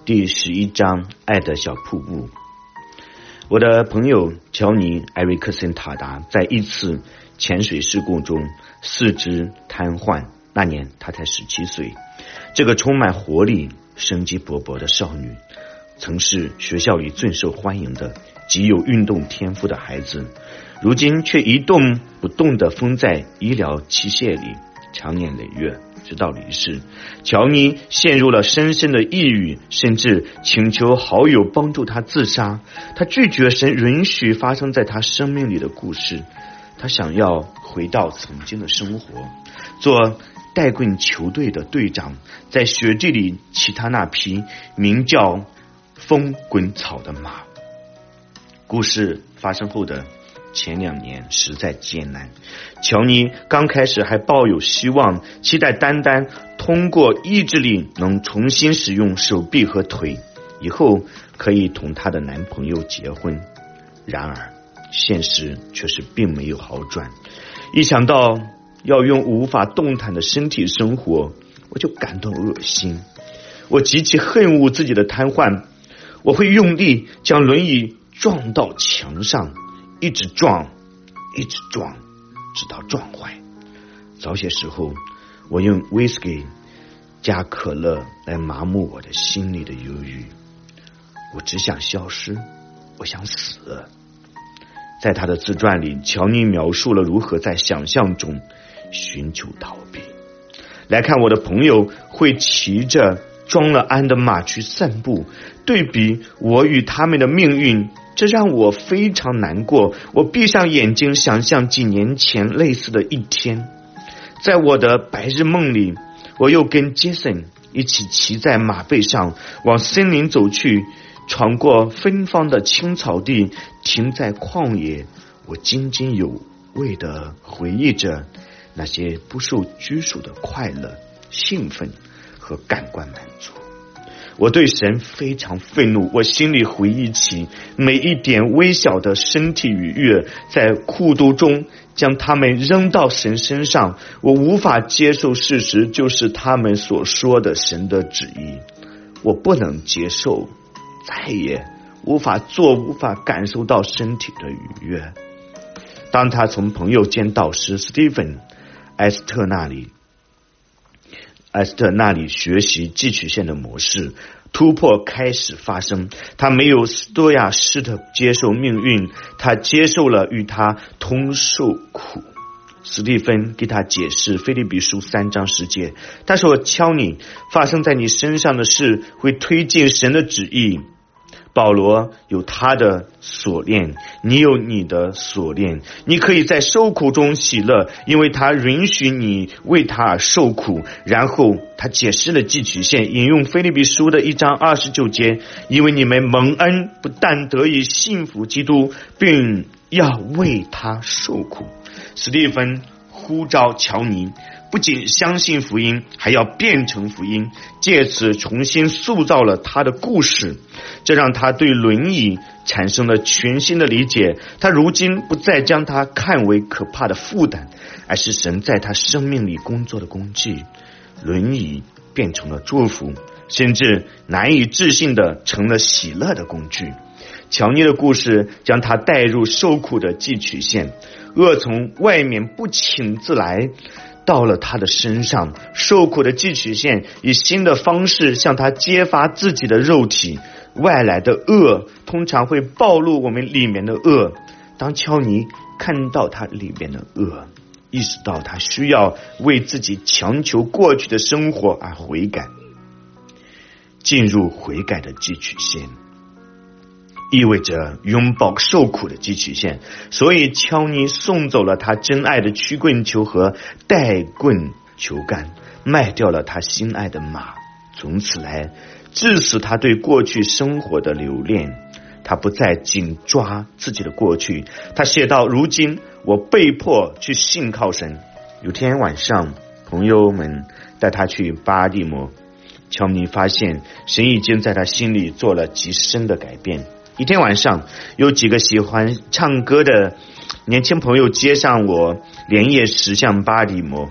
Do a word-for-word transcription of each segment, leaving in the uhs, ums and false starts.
第十一章，爱的小瀑布。我的朋友乔尼·艾瑞克森·塔达在一次潜水事故中四肢瘫痪，那年他才十七岁。这个充满活力、生机勃勃的少女，曾是学校里最受欢迎的、极有运动天赋的孩子，如今却一动不动地封在医疗器械里，长年累月，直到离世。乔尼陷入了深深的抑郁，甚至请求好友帮助他自杀。他拒绝神允许发生在他生命里的故事，他想要回到曾经的生活，做带棍球队的队长，在雪地里骑他那匹名叫风滚草的马。故事发生后的前两年实在艰难，乔尼刚开始还抱有希望，期待单单通过意志力能重新使用手臂和腿，以后可以同她的男朋友结婚。然而现实却是并没有好转，一想到要用无法动弹的身体生活，我就感到恶心。我极其恨恶自己的瘫痪，我会用力将轮椅撞到墙上，一直撞一直撞直到撞坏。早些时候我用威士忌加可乐来麻木我的心里的忧郁，我只想消失，我想死。在他的自传里，乔尼描述了如何在想象中寻求逃避。来看我的朋友会骑着装了鞍的马去散步，对比我与他们的命运，这让我非常难过。我闭上眼睛，想象几年前类似的一天。在我的白日梦里，我又跟杰森一起骑在马背上往森林走去，闯过芬芳的青草地，停在旷野。我津津有味地回忆着那些不受拘束的快乐、兴奋和感官满足。我对神非常愤怒，我心里回忆起每一点微小的身体愉悦，在酷度中将他们扔到神身上。我无法接受事实就是他们所说的神的旨意，我不能接受，再也无法做，无法感受到身体的愉悦。当他从朋友兼导师史蒂芬·埃斯特那里埃斯特那里学习记曲线的模式，突破开始发生。他没有斯多亚式的接受命运，他接受了与他同受苦。史蒂芬给他解释腓立比书三章十节，他说：敲你，发生在你身上的事会推进神的旨意。保罗有他的锁链，你有你的锁链，你可以在受苦中喜乐，因为他允许你为他而受苦。然后他解释了记曲线，引用腓立比书的一章二十九节，因为你们蒙恩，不但得以信服基督，并要为他受苦。史蒂芬呼召乔尼不仅相信福音，还要变成福音，借此重新塑造了他的故事。这让他对轮椅产生了全新的理解。他如今不再将它看为可怕的负担，而是神在他生命里工作的工具。轮椅变成了祝福，甚至难以置信的成了喜乐的工具。乔尼的故事将他带入受苦的记曲线，恶从外面不请自来，到了他的身上。受苦的记曲线以新的方式向他揭发自己的肉体。外来的恶通常会暴露我们里面的恶。当乔尼看到他里面的恶，意识到他需要为自己强求过去的生活而悔改，进入悔改的记曲线意味着拥抱受苦的记曲线。所以乔尼送走了他真爱的曲棍球和带棍球杆，卖掉了他心爱的马，从此来致使他对过去生活的留恋。他不再紧抓自己的过去，他写道：如今我被迫去信靠神。有天晚上，朋友们带他去巴利摩，乔尼发现神已经在他心里做了极深的改变。一天晚上，有几个喜欢唱歌的年轻朋友接上我，连夜驶向巴利摩。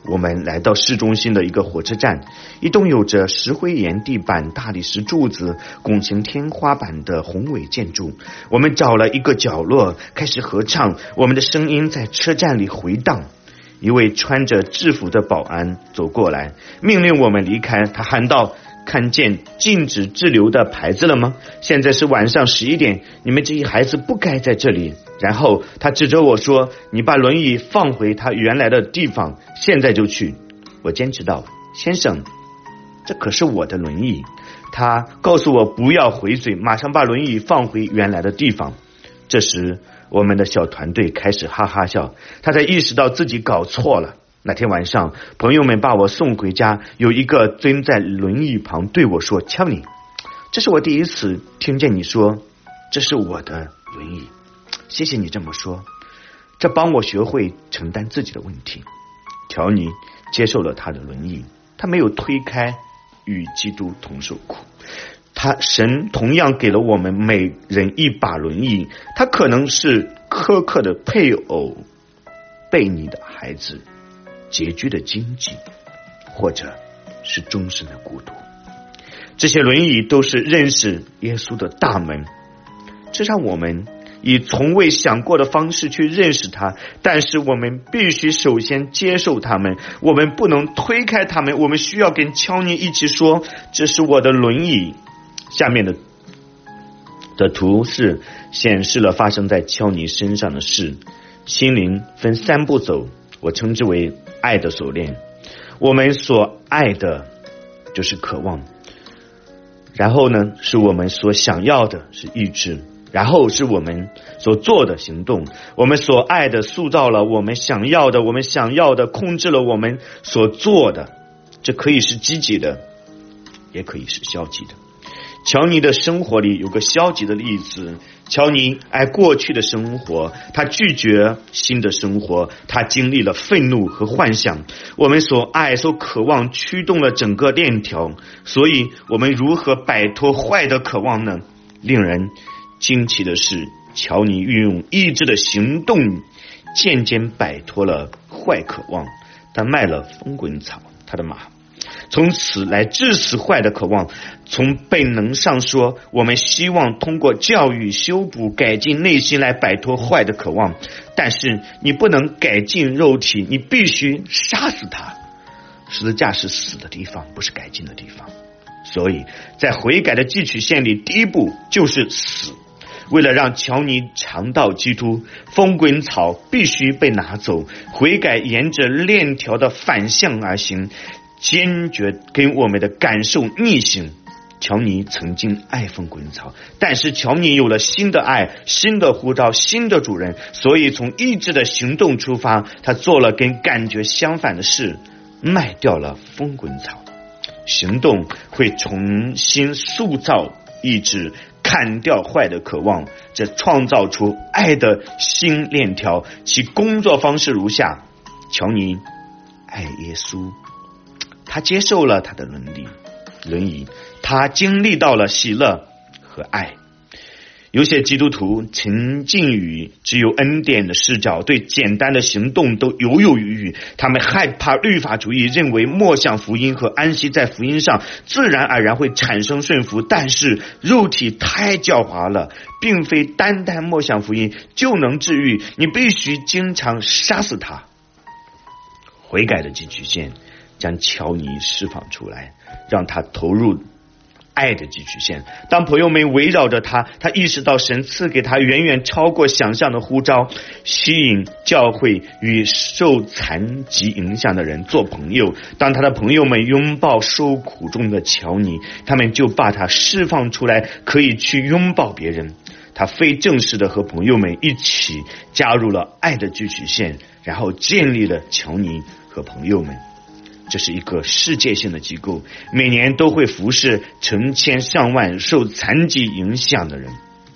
我们来到市中心的一个火车站，一栋有着石灰岩地板、大理石柱子、拱形天花板的宏伟建筑。我们找了一个角落开始合唱，我们的声音在车站里回荡。一位穿着制服的保安走过来，命令我们离开。他喊道：看见禁止滞留的牌子了吗？现在是晚上十一点，你们这些孩子不该在这里。然后他指着我说：你把轮椅放回他原来的地方，现在就去。我坚持道：先生，这可是我的轮椅。他告诉我不要回嘴，马上把轮椅放回原来的地方。这时我们的小团队开始哈哈笑，他才意识到自己搞错了。那天晚上，朋友们把我送回家，有一个蹲在轮椅旁对我说：乔尼，这是我第一次听见你说这是我的轮椅，谢谢你这么说，这帮我学会承担自己的问题。乔尼接受了他的轮椅，他没有推开与基督同受苦。他神同样给了我们每人一把轮椅，他可能是苛刻的配偶、悖逆的孩子、拮据的经济，或者是终身的孤独。这些轮椅都是认识耶稣的大门，这让我们以从未想过的方式去认识他，但是我们必须首先接受他们，我们不能推开他们，我们需要跟乔尼一起说：这是我的轮椅。下面的的图是显示了发生在乔尼身上的事。心灵分三步走，我称之为爱的锁链。我们所爱的就是渴望，然后呢是我们所想要的是意志，然后是我们所做的行动。我们所爱的塑造了我们想要的，我们想要的控制了我们所做的。这可以是积极的，也可以是消极的。乔尼的生活里有个消极的例子，乔尼爱过去的生活，他拒绝新的生活，他经历了愤怒和幻想。我们所爱所渴望驱动了整个链条，所以我们如何摆脱坏的渴望呢？令人惊奇的是，乔尼运用意志的行动渐渐摆脱了坏渴望。他卖了风滚草，他的马，从此来致死坏的渴望。从本能上说，我们希望通过教育、修补、改进内心来摆脱坏的渴望，但是你不能改进肉体，你必须杀死它。十字架是死的地方，不是改进的地方。所以在悔改的汲取线里，第一步就是死。为了让乔尼尝到基督，风滚草必须被拿走，悔改沿着链条的反向而行，坚决跟我们的感受逆行。乔尼曾经爱风滚草，但是乔尼有了新的爱、新的呼召、新的主人，所以从意志的行动出发，他做了跟感觉相反的事，卖掉了风滚草。行动会重新塑造意志，砍掉坏的渴望，这创造出爱的新链条。其工作方式如下：乔尼爱耶稣，他接受了他的伦理轮椅，他经历到了喜乐和爱。有些基督徒沉浸于只有恩典的视角，对简单的行动都犹犹豫豫。他们害怕律法主义，认为默想福音和安息在福音上自然而然会产生顺服。但是肉体太狡猾了，并非单单默想福音就能治愈，你必须经常杀死它。悔改的汲取线将乔尼释放出来，让他投入爱的汲取线。当朋友们围绕着他，他意识到神赐给他远远超过想象的呼召，吸引教会与受残疾影响的人做朋友。当他的朋友们拥抱受苦中的乔尼，他们就把他释放出来，可以去拥抱别人。他非正式的和朋友们一起加入了爱的汲取线，然后建立了乔尼和朋友们。这是一个世界性的机构，每年都会服侍成千上万受残疾影响的人。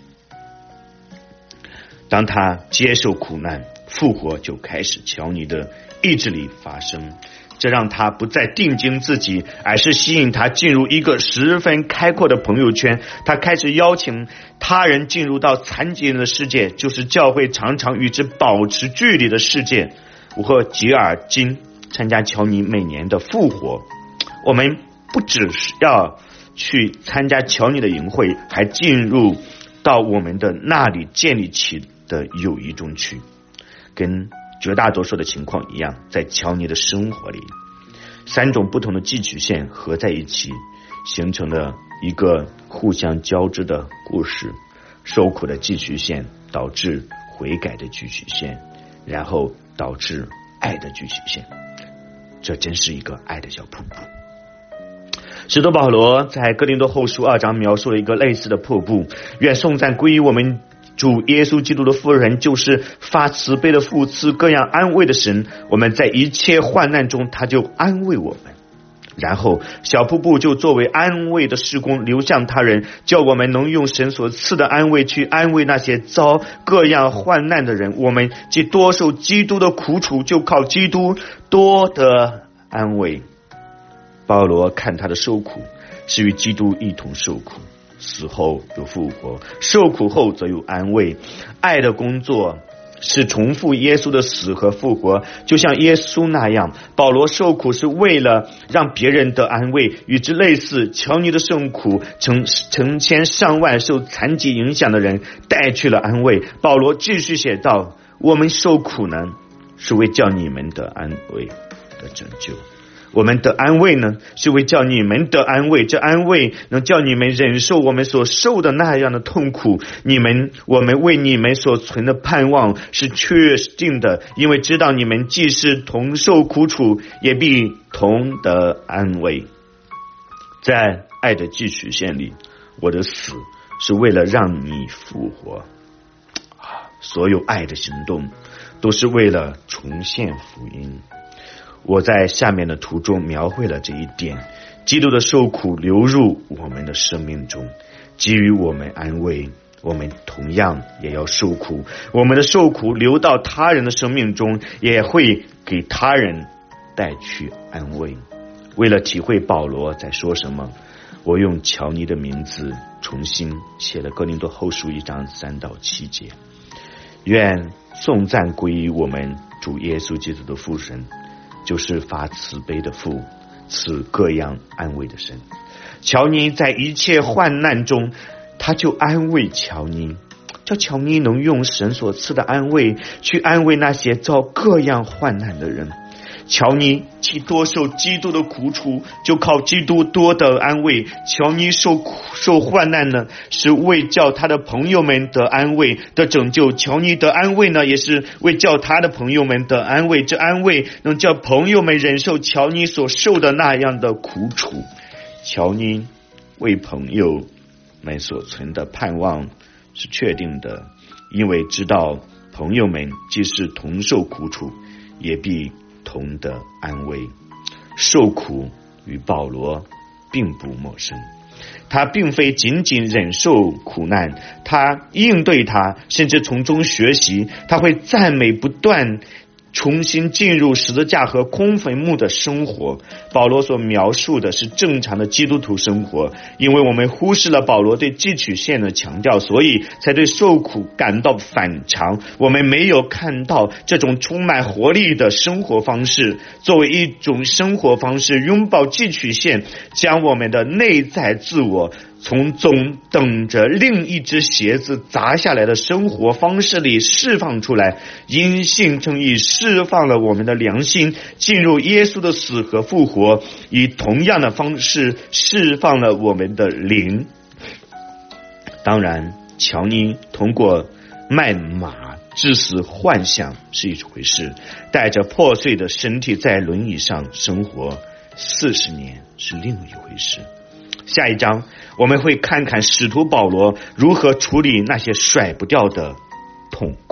当他接受苦难，复活就开始乔尼的意志力发生，这让他不再定睛自己，而是吸引他进入一个十分开阔的朋友圈。他开始邀请他人进入到残疾人的世界，就是教会常常与之保持距离的世界。我和吉尔金参加乔尼每年的复活。我们不只是要去参加乔尼的营会，还进入到我们的那里建立起的友谊中去，跟绝大多数的情况一样，在乔尼的生活里，三种不同的寄取线合在一起，形成了一个互相交织的故事。受苦的寄取线导致悔改的寄取线，然后导致爱的寄取线。这真是一个爱的小瀑布。使徒保罗在哥林多后书二章描述了一个类似的瀑布。愿颂赞归于我们主耶稣基督的父神，就是发慈悲的父，赐各样安慰的神。我们在一切患难中，他就安慰我们。然后小瀑布就作为安慰的施工流向他人，叫我们能用神所赐的安慰去安慰那些遭各样患难的人。我们既多受基督的苦楚，就靠基督多得安慰。保罗看他的受苦是与基督一同受苦，死后有复活，受苦后则有安慰。爱的工作是重复耶稣的死和复活，就像耶稣那样。保罗受苦是为了让别人得安慰，与之类似。乔尼的受苦成成千上万受残疾影响的人带去了安慰。保罗继续写道，我们受苦呢，是为叫你们得安慰的拯救。我们得安慰呢，是为叫你们得安慰，这安慰能叫你们忍受我们所受的那样的痛苦。你们我们为你们所存的盼望是确定的，因为知道你们既是同受苦楚，也必同得安慰。在爱的寄取线里，我的死是为了让你复活。所有爱的行动都是为了重现福音。我在下面的图中描绘了这一点。基督的受苦流入我们的生命中，给予我们安慰。我们同样也要受苦，我们的受苦流到他人的生命中，也会给他人带去安慰。为了体会保罗在说什么，我用乔尼的名字重新写了哥林多后书一章三到七节。愿颂赞归于我们主耶稣基督的父神，就是发慈悲的父，赐各样安慰的神。乔尼在一切患难中，他就安慰乔尼，叫乔尼能用神所赐的安慰去安慰那些遭各样患难的人。乔尼既多受基督的苦楚，就靠基督多得安慰。乔尼受苦受患难呢，是为叫他的朋友们得安慰得拯救。乔尼得安慰呢，也是为叫他的朋友们得安慰，这安慰能叫朋友们忍受乔尼所受的那样的苦楚。乔尼为朋友们所存的盼望是确定的，因为知道朋友们既是同受苦楚，也必同得安慰。受苦与保罗并不陌生，他并非仅仅忍受苦难，他应对他，甚至从中学习。他会赞美不断，重新进入十字架和空坟墓的生活。保罗所描述的是正常的基督徒生活，因为我们忽视了保罗对寄取线的强调，所以才对受苦感到反常。我们没有看到这种充满活力的生活方式作为一种生活方式，拥抱寄取线，将我们的内在自我从总等着另一只鞋子砸下来的生活方式里释放出来，因信称义释放了我们的良心，进入耶稣的死和复活，以同样的方式释放了我们的灵。当然，乔尼通过卖马致死幻想是一回事，带着破碎的身体在轮椅上生活四十年是另一回事。下一章我们会看看使徒保罗如何处理那些甩不掉的痛。